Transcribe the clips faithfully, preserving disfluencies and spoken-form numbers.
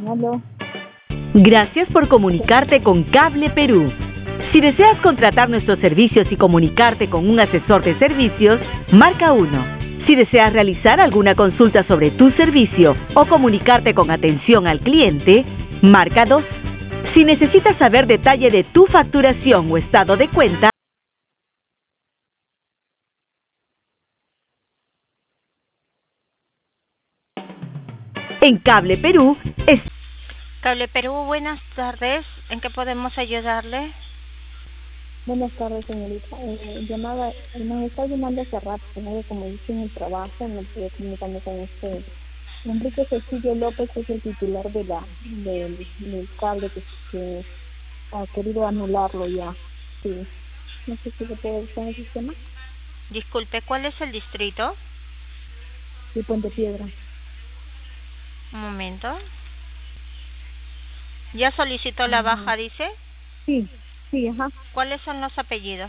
Aló. Gracias por comunicarte con Cable Perú. Si deseas contratar nuestros servicios y comunicarte con un asesor de servicios, marca uno. Si deseas realizar alguna consulta sobre tu servicio o comunicarte con atención al cliente, marca dos. Si necesitas saber detalle de tu facturación o estado de cuenta, en Cable Perú es... Cable Perú, buenas tardes. ¿En qué podemos ayudarle? Buenas tardes, señorita. Eh, llamada, nos está llamando hace rato, ¿no? Como dice en el trabajo, no puedo comunicarme con usted. Enrique Cecilio López es el titular de la del, del cable que, que ha querido anularlo ya. Sí. No sé si le puedo decir en el sistema. Disculpe, ¿cuál es el distrito? De Puente Piedra. Un momento. ¿Ya solicitó la baja, dice? Sí, sí, ajá. ¿Cuáles son los apellidos?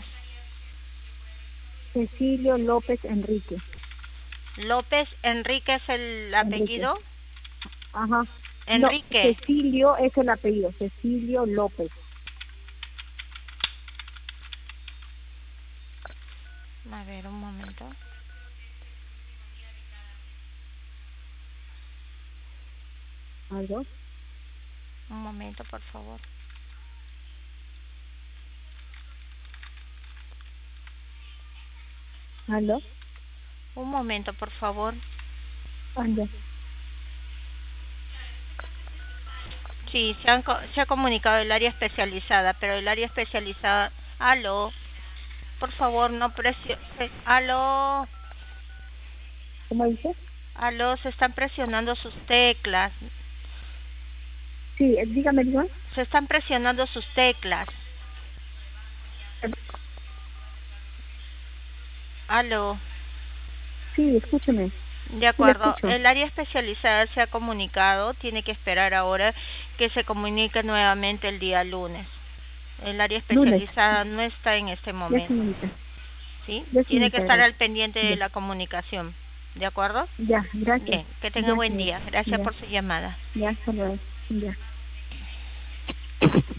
Cecilio López Enrique. López Enrique es el apellido. Enrique. Ajá. Enrique. No, Cecilio es el apellido, Cecilio López. A ver, un momento. ¿Algo? Un momento, por favor. ¿Aló? Un momento, por favor. ¿Aló? Sí, se, han, co- se ha comunicado el área especializada, pero el área especializada... Aló, por favor, no presione... Aló, ¿Cómo dice? aló, se están presionando sus teclas. Sí, eh, dígame, dígame. Se están presionando sus teclas. Aló. Sí, escúcheme. De acuerdo, escucho. el área especializada se ha comunicado, tiene que esperar ahora que se comunique nuevamente el día lunes. El área especializada no está en este Ya, momento, señorita. ¿sí? Ya, Tiene que señorita, estar al gracias. pendiente de Ya. la comunicación, ¿de acuerdo? Ya, gracias. Bien, que tenga Ya, buen señorita. día. Gracias Ya. por su llamada. Ya, hasta luego. Ya.